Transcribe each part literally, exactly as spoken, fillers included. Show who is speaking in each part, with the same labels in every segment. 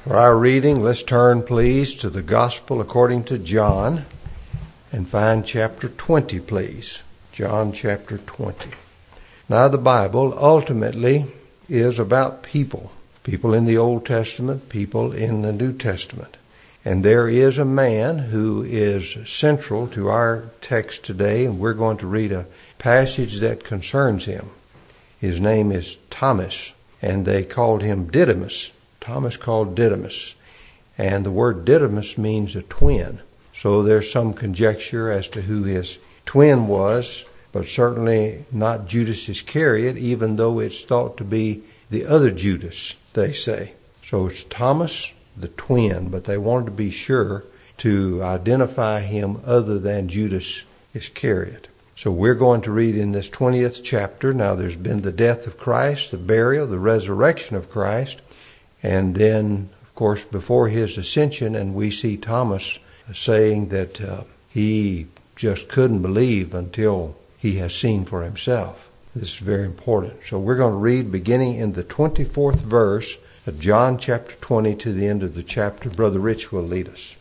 Speaker 1: For our reading, let's turn, please, to the Gospel according to John and find chapter twenty, please. John chapter twenty. Now, the Bible ultimately is about people. People in the Old Testament, people in the New Testament. And there is a man who is central to our text today, and we're going to read a passage that concerns him. His name is Thomas, and they called him Didymus. Thomas called Didymus. And the word Didymus means a twin. So there's some conjecture as to who his twin was, but certainly not Judas Iscariot, even though it's thought to be the other Judas, they say. So it's Thomas, the twin, but they wanted to be sure to identify him other than Judas Iscariot. So we're going to read in this twentieth chapter. Now there's been the death of Christ, the burial, the resurrection of Christ, and then, of course, before his ascension, and we see Thomas saying that uh, he just couldn't believe until he has seen for himself. This is very important. So we're going to read beginning in the twenty-fourth verse of John chapter twenty to the end of the chapter. Brother Rich will lead us.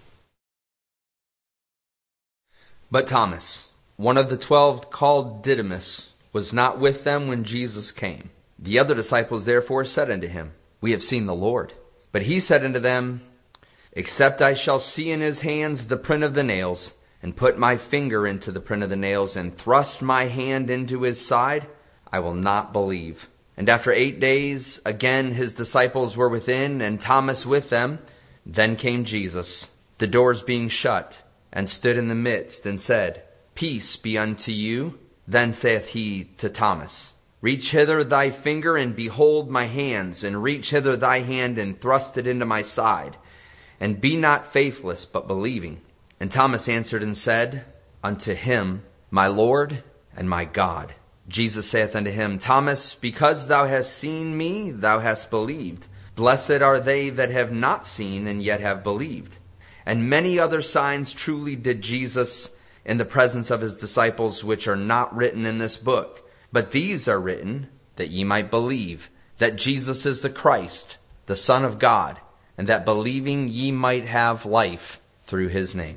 Speaker 2: But Thomas, one of the twelve, called Didymus, was not with them when Jesus came. The other disciples therefore said unto him, We have seen the Lord. But he said unto them, Except I shall see in his hands the print of the nails, and put my finger into the print of the nails, and thrust my hand into his side, I will not believe. And after eight days, again his disciples were within, and Thomas with them. Then came Jesus, the doors being shut, and stood in the midst, and said, Peace be unto you. Then saith he to Thomas, Reach hither thy finger, and behold my hands, and reach hither thy hand, and thrust it into my side. And be not faithless, but believing. And Thomas answered and said unto him, My Lord and my God. Jesus saith unto him, Thomas, because thou hast seen me, thou hast believed. Blessed are they that have not seen, and yet have believed. And many other signs truly did Jesus in the presence of his disciples, which are not written in this book. But these are written, that ye might believe that Jesus is the Christ, the Son of God, and that believing ye might have life through his name.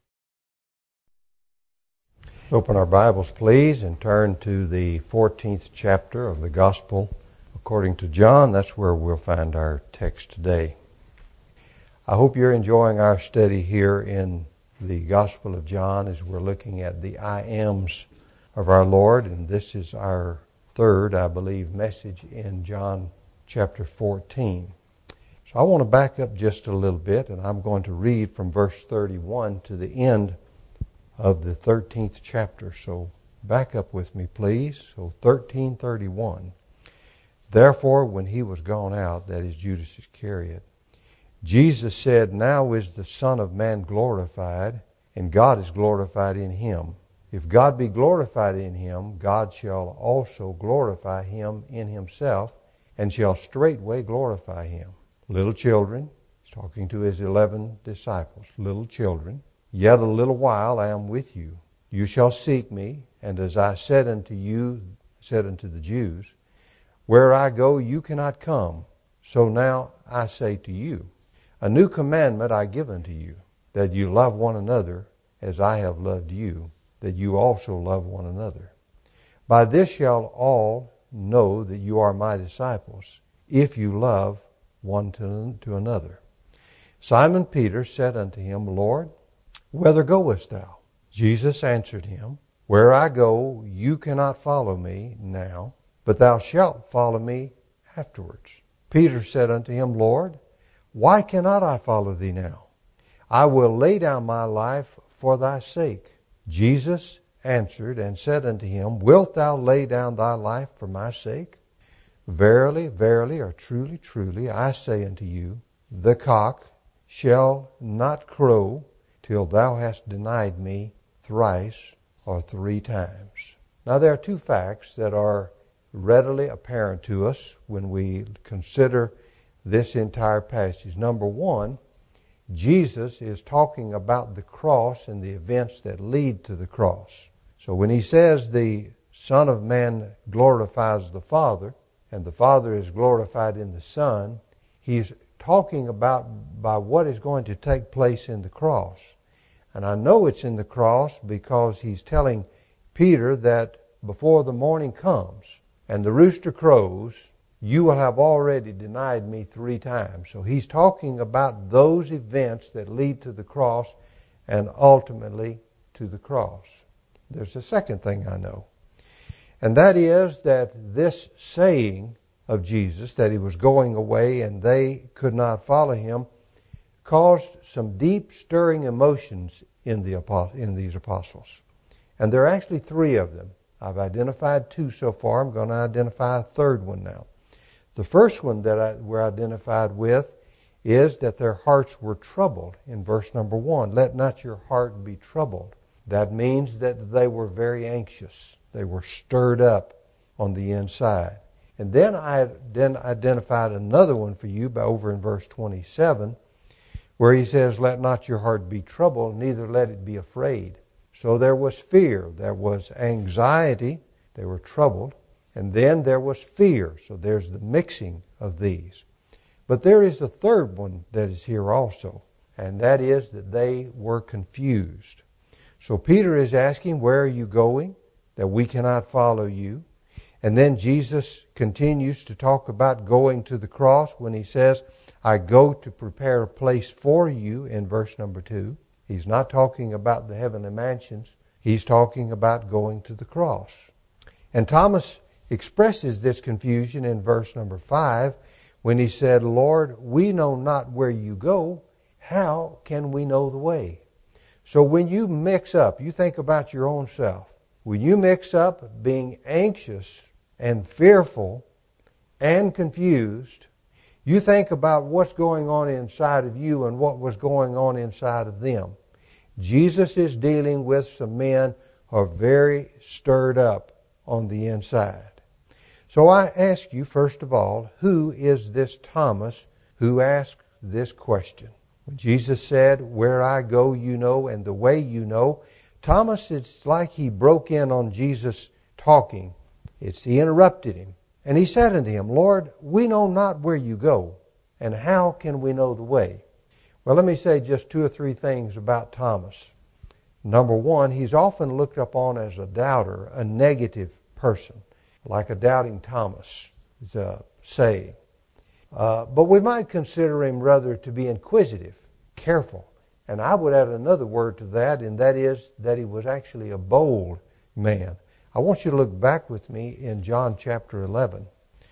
Speaker 1: Open our Bibles, please, and turn to the fourteenth chapter of the Gospel according to John. That's where we'll find our text today. I hope you're enjoying our study here in the Gospel of John as we're looking at the I Ams of our Lord, and this is our third, I believe, message in John chapter fourteen. So I want to back up just a little bit, and I'm going to read from verse thirty-one to the end of the thirteenth chapter. So back up with me, please. So thirteen thirty-one. Therefore, when he was gone out, that is Judas Iscariot, Jesus said, Now is the Son of Man glorified, and God is glorified in him. If God be glorified in him, God shall also glorify him in himself, and shall straightway glorify him. Little children, he's talking to his eleven disciples, little children, yet a little while I am with you. You shall seek me, and as I said unto you, said unto the Jews, Where I go, you cannot come. So now I say to you, A new commandment I give unto you, that you love one another as I have loved you, that you also love one another. By this shall all know that you are my disciples, if you love one to, to another. Simon Peter said unto him, Lord, whither goest thou? Jesus answered him, Where I go, you cannot follow me now, but thou shalt follow me afterwards. Peter said unto him, Lord, why cannot I follow thee now? I will lay down my life for thy sake. Jesus answered and said unto him, Wilt thou lay down thy life for my sake? Verily, verily, or truly, truly, I say unto you, the cock shall not crow till thou hast denied me thrice or three times. Now there are two facts that are readily apparent to us when we consider this entire passage. Number one, Jesus is talking about the cross and the events that lead to the cross. So when he says the Son of Man glorifies the Father, and the Father is glorified in the Son, he's talking about by what is going to take place in the cross. And I know it's in the cross because he's telling Peter that before the morning comes and the rooster crows, you will have already denied me three times. So he's talking about those events that lead to the cross and ultimately to the cross. There's a second thing I know. And that is that this saying of Jesus, that he was going away and they could not follow him, caused some deep stirring emotions in the in these apostles. And there are actually three of them. I've identified two so far. I'm going to identify a third one now. The first one that I, we're identified with is that their hearts were troubled in verse number one. Let not your heart be troubled. That means that they were very anxious. They were stirred up on the inside. And then I then identified another one for you by over in verse twenty-seven, where he says, let not your heart be troubled, neither let it be afraid. So there was fear, there was anxiety, they were troubled, and then there was fear. So there's the mixing of these. But there is a third one that is here also, and that is that they were confused. So Peter is asking, where are you going? That we cannot follow you. And then Jesus continues to talk about going to the cross when he says, I go to prepare a place for you in verse number two. He's not talking about the heavenly mansions. He's talking about going to the cross. And Thomas expresses this confusion in verse number five when he said, Lord, we know not where you go. How can we know the way? So when you mix up, you think about your own self. When you mix up being anxious and fearful and confused, you think about what's going on inside of you and what was going on inside of them. Jesus is dealing with some men who are very stirred up on the inside. So I ask you, first of all, who is this Thomas who asked this question? When Jesus said, where I go you know, and the way you know, Thomas, it's like he broke in on Jesus talking. It's, he interrupted him. And he said unto him, Lord, we know not where you go, and how can we know the way? Well, let me say just two or three things about Thomas. Number one, he's often looked upon as a doubter, a negative person, like a doubting Thomas is a saying. Uh, but we might consider him rather to be inquisitive, careful. And I would add another word to that, and that is that he was actually a bold man. I want you to look back with me in John chapter eleven.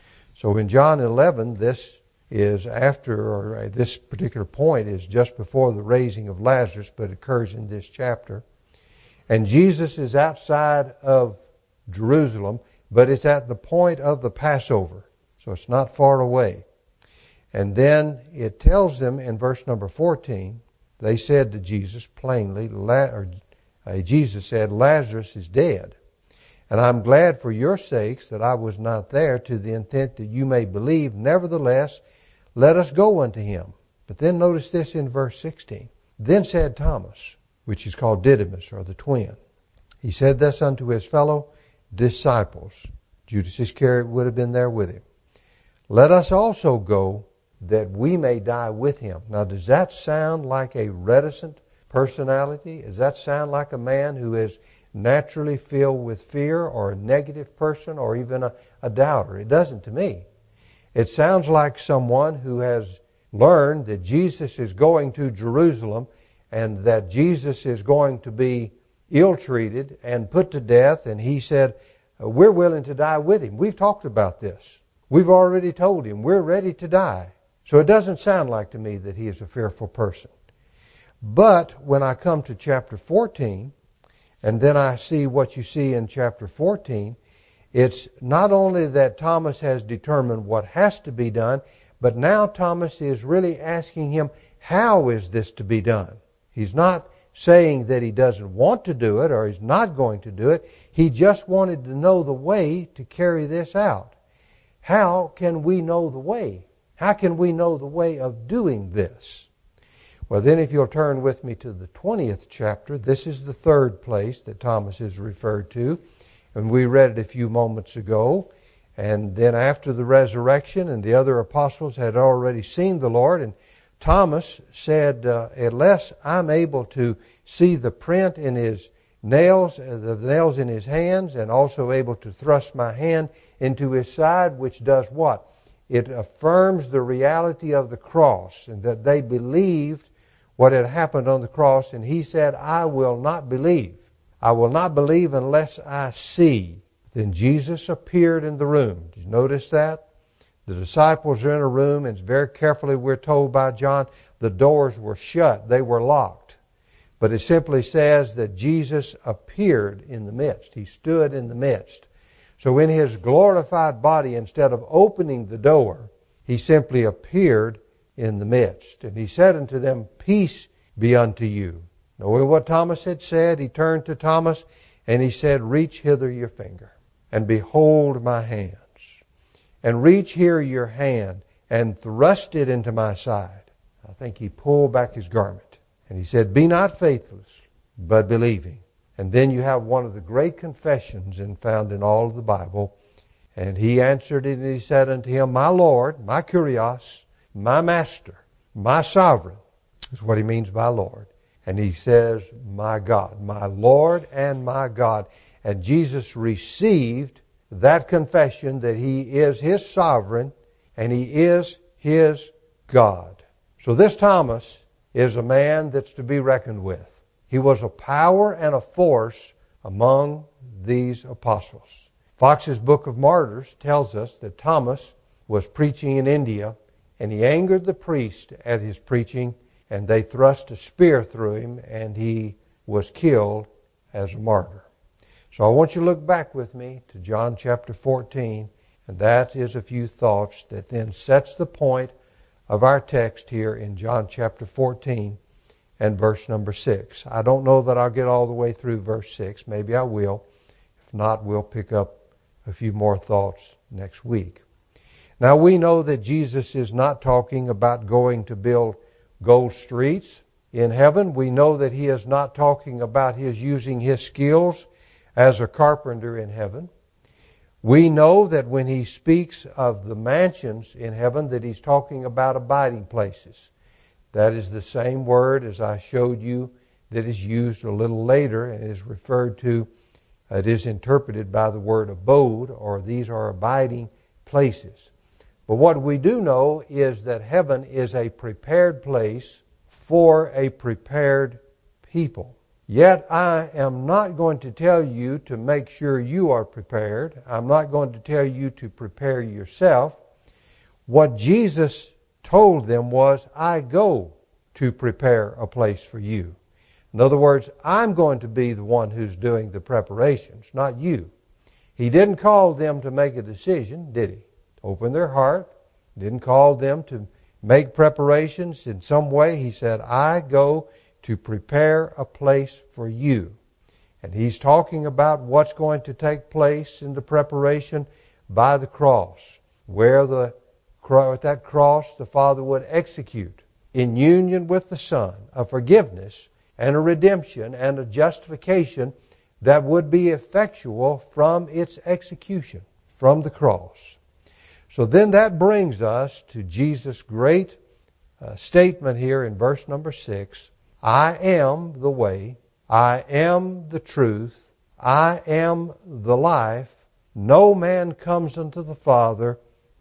Speaker 1: So in John eleven, this is after, or this particular point is just before the raising of Lazarus, but it occurs in this chapter. And Jesus is outside of Jerusalem, but it's at the point of the Passover. So it's not far away. And then it tells them in verse number fourteen, they said to Jesus plainly, or uh, Jesus said, Lazarus is dead. And I'm glad for your sakes that I was not there, to the intent that you may believe. Nevertheless, let us go unto him. But then notice this in verse sixteen. Then said Thomas, which is called Didymus, or the twin. He said this unto his fellow disciples. Judas Iscariot would have been there with him. Let us also go, that we may die with him. Now, does that sound like a reticent personality? Does that sound like a man who is naturally filled with fear, or a negative person, or even a, a doubter? It doesn't to me. It sounds like someone who has learned that Jesus is going to Jerusalem and that Jesus is going to be ill-treated and put to death, and he said, we're willing to die with him. We've talked about this. We've already told him we're ready to die. So it doesn't sound like to me that he is a fearful person. But when I come to chapter fourteen, and then I see what you see in chapter fourteen, it's not only that Thomas has determined what has to be done, but now Thomas is really asking him, how is this to be done? He's not saying that he doesn't want to do it or he's not going to do it. He just wanted to know the way to carry this out. How can we know the way? How can we know the way of doing this? Well, then if you'll turn with me to the twentieth chapter, this is the third place that Thomas is referred to. And we read it a few moments ago. And then after the resurrection, and the other apostles had already seen the Lord, and Thomas said, uh, unless I'm able to see the print in his nails, uh, the nails in his hands, and also able to thrust my hand into his side, which does what? It affirms the reality of the cross, and that they believed what had happened on the cross. And he said, I will not believe. I will not believe unless I see. Then Jesus appeared in the room. Did you notice that? The disciples are in a room, and very carefully we're told by John, the doors were shut. They were locked. But it simply says that Jesus appeared in the midst. He stood in the midst. So in his glorified body, instead of opening the door, he simply appeared in the midst. And he said unto them, peace be unto you. Knowing what Thomas had said, he turned to Thomas and he said, reach hither your finger, and behold my hands. And reach here your hand, and thrust it into my side. I think he pulled back his garment. And he said, be not faithless, but believing. And then you have one of the great confessions and found in all of the Bible. And he answered it, and he said unto him, my Lord, my Kurios, my Master, my Sovereign, is what he means by Lord. And he says, my God, my Lord and my God. And Jesus received that confession that he is his sovereign and he is his God. So this Thomas is a man that's to be reckoned with. He was a power and a force among these apostles. Fox's Book of Martyrs tells us that Thomas was preaching in India, and he angered the priest at his preaching, and they thrust a spear through him, and he was killed as a martyr. So I want you to look back with me to John chapter fourteen, and that is a few thoughts that then sets the point of our text here in John chapter fourteen and verse number six. I don't know that I'll get all the way through verse six. Maybe I will. If not, we'll pick up a few more thoughts next week. Now we know that Jesus is not talking about going to build gold streets in heaven. We know that he is not talking about his using his skills as a carpenter in heaven. We know that when he speaks of the mansions in heaven, that he's talking about abiding places. That is the same word as I showed you that is used a little later and is referred to, it is interpreted by the word abode, or these are abiding places. But what we do know is that heaven is a prepared place for a prepared people. Yet I am not going to tell you to make sure you are prepared. I'm not going to tell you to prepare yourself. What Jesus told them was, I go to prepare a place for you. In other words, I'm going to be the one who's doing the preparations, not you. He didn't call them to make a decision, did he? Open their heart. He didn't call them to make preparations in some way. He said, I go to prepare a place for you. And he's talking about what's going to take place in the preparation by the cross, where the at that cross the Father would execute in union with the Son a forgiveness and a redemption and a justification that would be effectual from its execution, from the cross. So then that brings us to Jesus' great uh, statement here in verse number six. I am the way, I am the truth, I am the life. No man comes unto the Father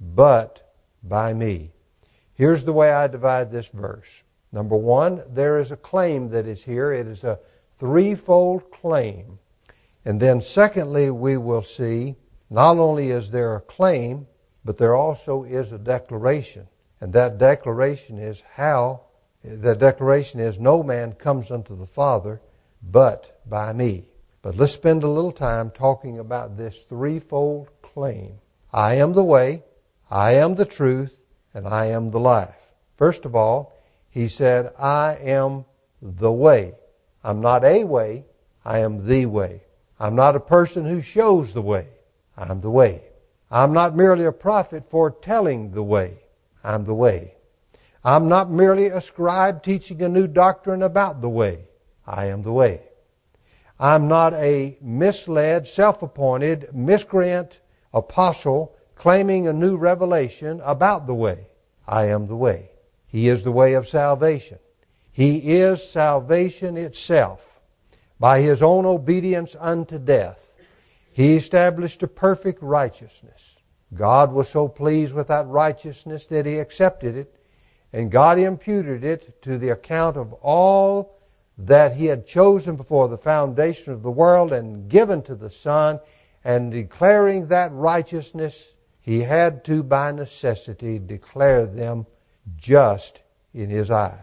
Speaker 1: but by me. Here's the way I divide this verse. Number one, there is a claim that is here. It is a threefold claim. And then secondly, we will see not only is there a claim, but there also is a declaration. And that declaration is how, the declaration is no man comes unto the Father but by me. But let's spend a little time talking about this threefold claim. I am the way, I am the truth, and I am the life. First of all, he said, I am the way. I'm not a way, I am the way. I'm not a person who shows the way. I'm the way. I'm not merely a prophet foretelling the way. I'm the way. I'm not merely a scribe teaching a new doctrine about the way. I am the way. I'm not a misled, self-appointed, miscreant apostle claiming a new revelation about the way. I am the way. He is the way of salvation. He is salvation itself. By His own obedience unto death, He established a perfect righteousness. God was so pleased with that righteousness that He accepted it, and God imputed it to the account of all that He had chosen before the foundation of the world and given to the Son, and declaring that righteousness, He had to, by necessity, declare them just in His eyes.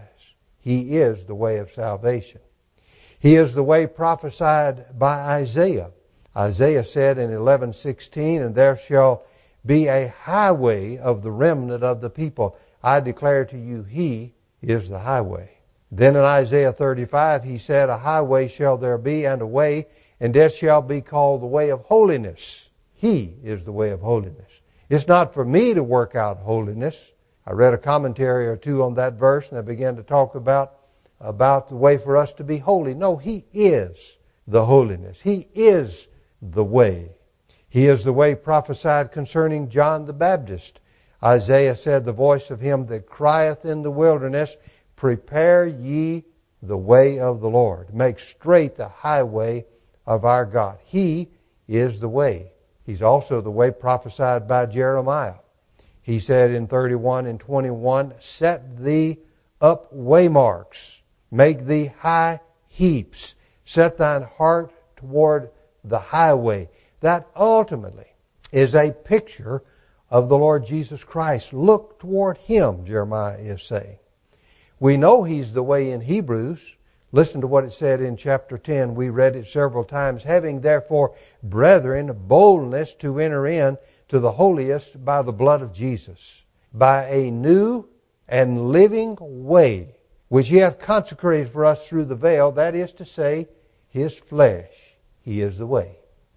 Speaker 1: He is the way of salvation. He is the way prophesied by Isaiah. Isaiah said in eleven sixteen, "And there shall be a highway of the remnant of the people. I declare to you, He is the highway." Then in Isaiah thirty-five, He said, "A highway shall there be, and a way, and it shall be called the way of holiness." He is the way of holiness. It's not for me to work out holiness. I read a commentary or two on that verse, and I began to talk about, about the way for us to be holy. No, He is the holiness. He is the way. He is the way prophesied concerning John the Baptist. Isaiah said, "The voice of him that crieth in the wilderness, prepare ye the way of the Lord. Make straight the highway of our God." He is the way. He's also the way prophesied by Jeremiah. He said in thirty-one and twenty-one, "Set thee up waymarks, make thee high heaps, set thine heart toward the highway." That ultimately is a picture of the Lord Jesus Christ. Look toward Him, Jeremiah is saying. We know He's the way in Hebrews. Listen to what it said in chapter ten. We read it several times. "Having therefore, brethren, boldness to enter in to the holiest by the blood of Jesus, by a new and living way, which He hath consecrated for us through the veil," that is to say, His flesh. He is the way.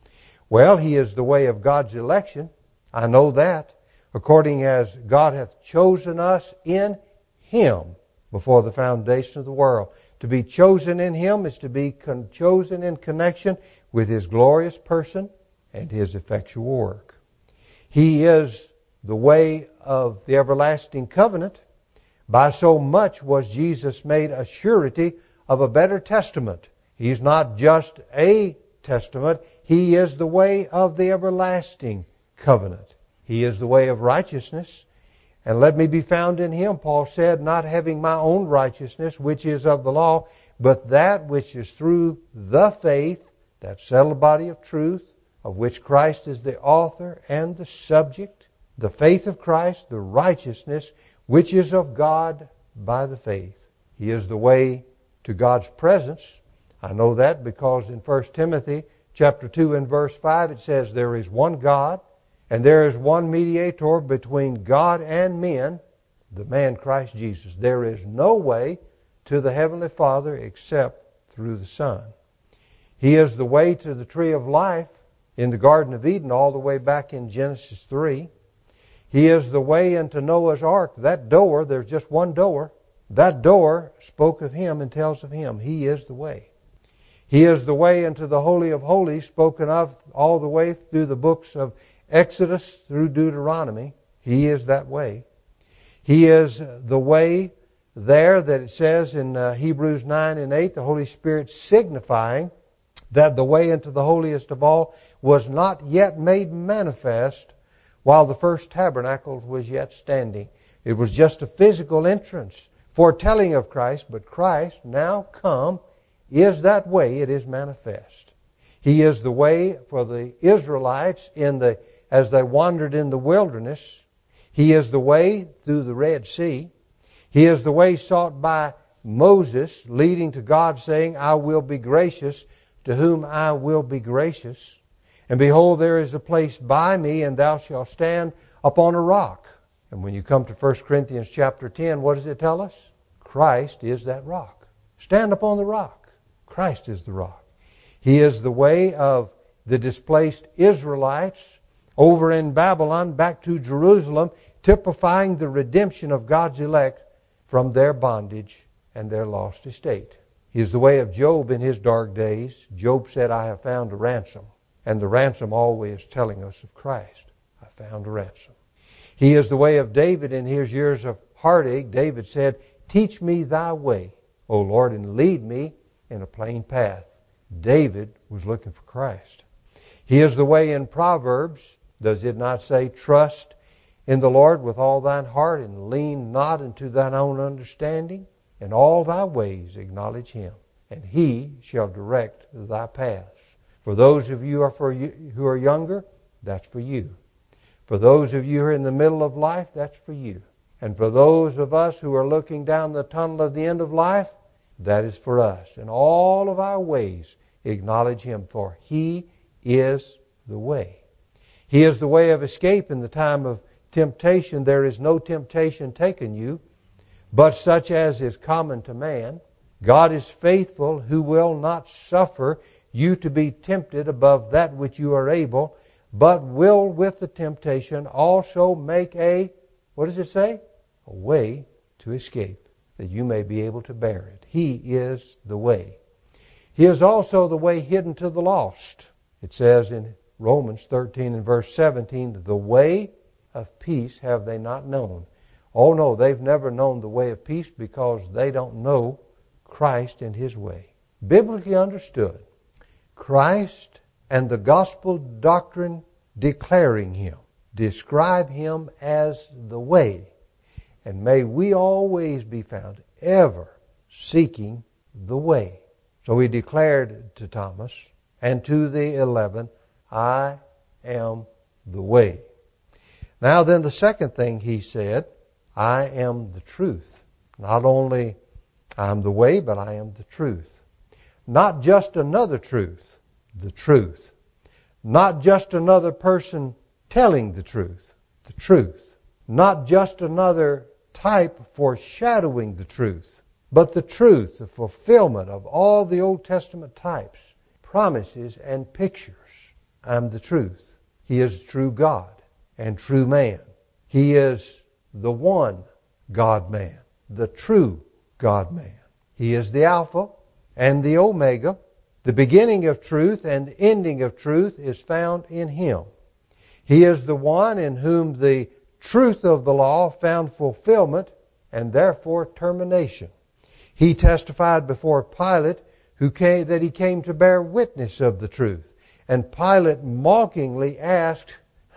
Speaker 1: Well, He is the way of God's election. I know that. According as God hath chosen us in Him before the foundation of the world. To be chosen in Him is to be con- chosen in connection with His glorious person and His effectual work. He is the way of the everlasting covenant. By so much was Jesus made a surety of a better testament. He's not just a testament. He is the way of the everlasting covenant. He is the way of righteousness. "And let me be found in Him," Paul said, "not having my own righteousness, which is of the law, but that which is through the faith," that settled body of truth, of which Christ is the author and the subject, the faith of Christ, the righteousness, which is of God by the faith. He is the way to God's presence. I know that because in First Timothy chapter two and verse five it says, "There is one God, and there is one mediator between God and men, the man Christ Jesus. There is no way to the Heavenly Father except through the Son." He is the way to the tree of life in the Garden of Eden all the way back in Genesis three. He is the way into Noah's ark. That door, there's just one door. That door spoke of Him and tells of Him. He is the way. He is the way into the Holy of Holies, spoken of all the way through the books of Exodus through Deuteronomy. He is that way. He is the way there that it says in uh, Hebrews nine and eight, the Holy Spirit signifying that the way into the holiest of all was not yet made manifest while the first tabernacle was yet standing. It was just a physical entrance, foretelling of Christ, but Christ now come is that way. It is manifest. He is the way for the Israelites in the as they wandered in the wilderness. He is the way through the Red Sea. He is the way sought by Moses, leading to God, saying, "I will be gracious to whom I will be gracious. And behold, there is a place by me, and thou shalt stand upon a rock." And when you come to First Corinthians chapter ten, what does it tell us? Christ is that rock. Stand upon the rock. Christ is the rock. He is the way of the displaced Israelites over in Babylon back to Jerusalem, typifying the redemption of God's elect from their bondage and their lost estate. He is the way of Job in his dark days. Job said, "I have found a ransom." And the ransom always telling us of Christ. I found a ransom. He is the way of David in his years of heartache. David said, teach me thy way, O Lord, and lead me in a plain path. David was looking for Christ. He is the way in Proverbs. Does it not say, trust in the Lord with all thine heart and lean not into thine own understanding? In all thy ways acknowledge him, and he shall direct thy paths. For those of you who are younger, that's for you. For those of you who are in the middle of life, that's for you. And for those of us who are looking down the tunnel of the end of life, that is for us. In all of our ways acknowledge him, for he is the way. He is the way of escape in the time of temptation. There is no temptation taken you, but such as is common to man. God is faithful, who will not suffer you to be tempted above that which you are able, but will with the temptation also make a, what does it say? A way to escape, that you may be able to bear it. He is the way. He is also the way hidden to the lost. It says in Romans thirteen and verse seventeen, the way of peace have they not known. Oh no, they've never known the way of peace because they don't know Christ and his way. Biblically understood, Christ and the gospel doctrine declaring him, describe him as the way. And may we always be found ever seeking the way. So he declared to Thomas and to the eleven, I am the way. Now then, the second thing he said, I am the truth. Not only I am the way, but I am the truth. Not just another truth, the truth. Not just another person telling the truth, the truth. Not just another type foreshadowing the truth, but the truth, the fulfillment of all the Old Testament types, promises, and pictures. I am the truth. He is true God and true man. He is the one God-man, the true God-man. He is the Alpha and the Omega. The beginning of truth and the ending of truth is found in him. He is the one in whom the truth of the law found fulfillment and therefore termination. He testified before Pilate who came, that he came to bear witness of the truth. And Pilate mockingly asked,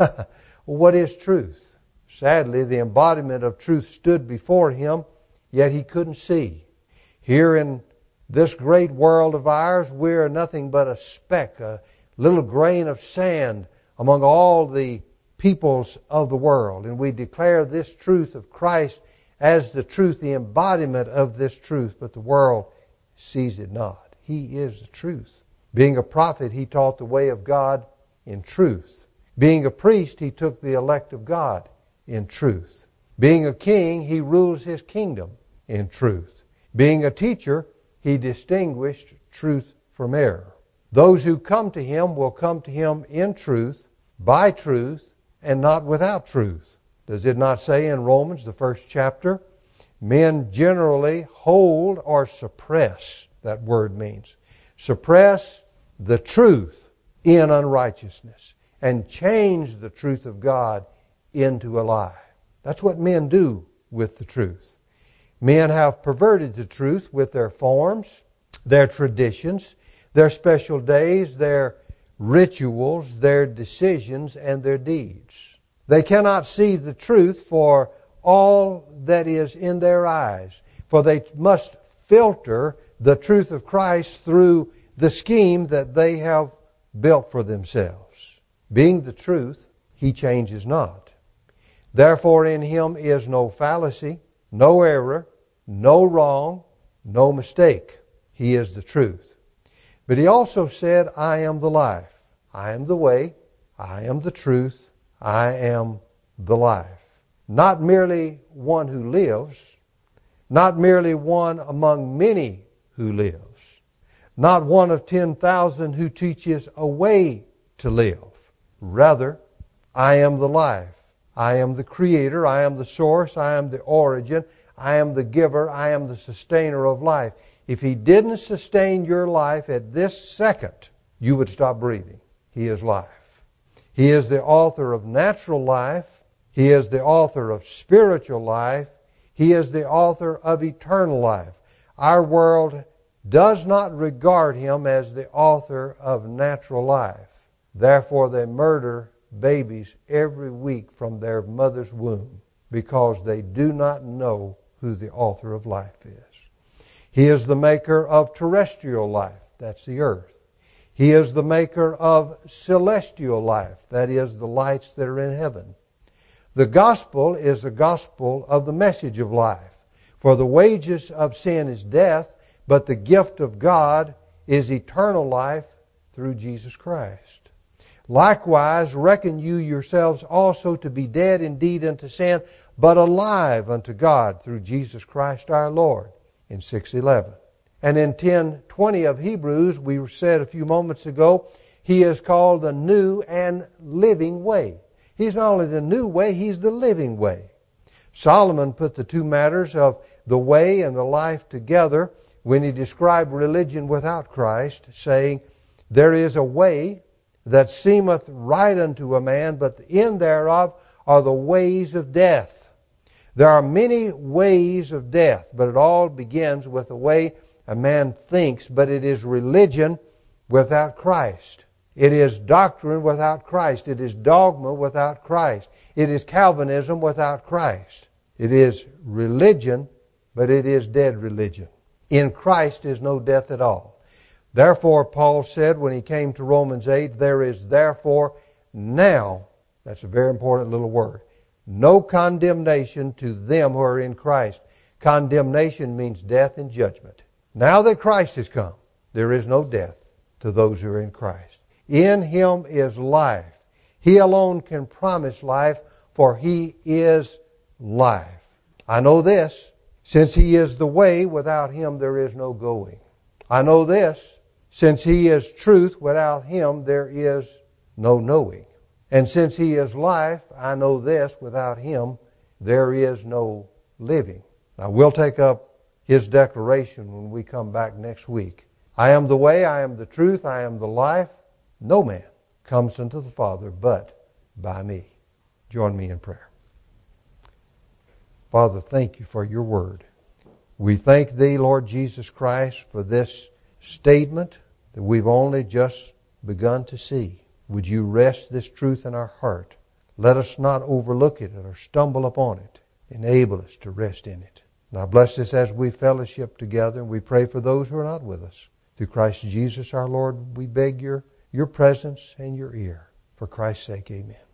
Speaker 1: what is truth? Sadly, the embodiment of truth stood before him, yet he couldn't see. Here in this great world of ours, we are nothing but a speck, a little grain of sand among all the peoples of the world. And we declare this truth of Christ as the truth, the embodiment of this truth, but the world sees it not. He is the truth. Being a prophet, he taught the way of God in truth. Being a priest, he took the elect of God in truth. Being a king, he rules his kingdom in truth. Being a teacher, he distinguished truth from error. Those who come to him will come to him in truth, by truth, and not without truth. Does it not say in Romans, the first chapter, men generally hold or suppress, that word means, suppress the truth in unrighteousness and change the truth of God into a lie. That's what men do with the truth. Men have perverted the truth with their forms, their traditions, their special days, their rituals, their decisions, and their deeds. They cannot see the truth for all that is in their eyes, for they must filter the truth of Christ through the scheme that they have built for themselves. Being the truth, he changes not. Therefore in him is no fallacy, no error, no wrong, no mistake. He is the truth. But he also said, I am the life. I am the way. I am the truth. I am the life. Not merely one who lives, not merely one among many who lives, not one of ten thousand who teaches a way to live. Rather, I am the life. I am the creator. I am the source. I am the origin. I am the giver. I am the sustainer of life. If he didn't sustain your life at this second, you would stop breathing. He is life. He is the author of natural life. He is the author of spiritual life. He is the author of eternal life. Our world does not regard Him as the author of natural life. Therefore, they murder babies every week from their mother's womb because they do not know who the author of life is. He is the maker of terrestrial life. That's the earth. He is the maker of celestial life. That is, the lights that are in heaven. The gospel is the gospel of the message of life. For the wages of sin is death, but the gift of God is eternal life through Jesus Christ. Likewise, reckon you yourselves also to be dead indeed unto sin, but alive unto God through Jesus Christ our Lord, in six eleven. And in ten twenty of Hebrews, we said a few moments ago, He is called the new and living way. He's not only the new way, He's the living way. Solomon put the two matters of the way and the life together when he described religion without Christ, saying, there is a way that seemeth right unto a man, but the end thereof are the ways of death. There are many ways of death, but it all begins with the way a man thinks, but it is religion without Christ. It is doctrine without Christ. It is dogma without Christ. It is Calvinism without Christ. It is religion, but it is dead religion. In Christ is no death at all. Therefore, Paul said when he came to Romans eight, there is therefore now, that's a very important little word, no condemnation to them who are in Christ. Condemnation means death and judgment. Now that Christ has come, there is no death to those who are in Christ. In Him is life. He alone can promise life, for He is life. I know this, since He is the way, without Him there is no going. I know this, since He is truth, without Him there is no knowing. And since He is life, I know this, without Him there is no living. Now we'll take up His declaration when we come back next week. I am the way, I am the truth, I am the life. No man comes unto the Father but by me. Join me in prayer. Father, thank You for Your word. We thank Thee, Lord Jesus Christ, for this statement that we've only just begun to see. Would You rest this truth in our heart? Let us not overlook it or stumble upon it. Enable us to rest in it. Now bless us as we fellowship together, and we pray for those who are not with us. Through Christ Jesus our Lord, we beg Your, your presence and Your ear. For Christ's sake, amen.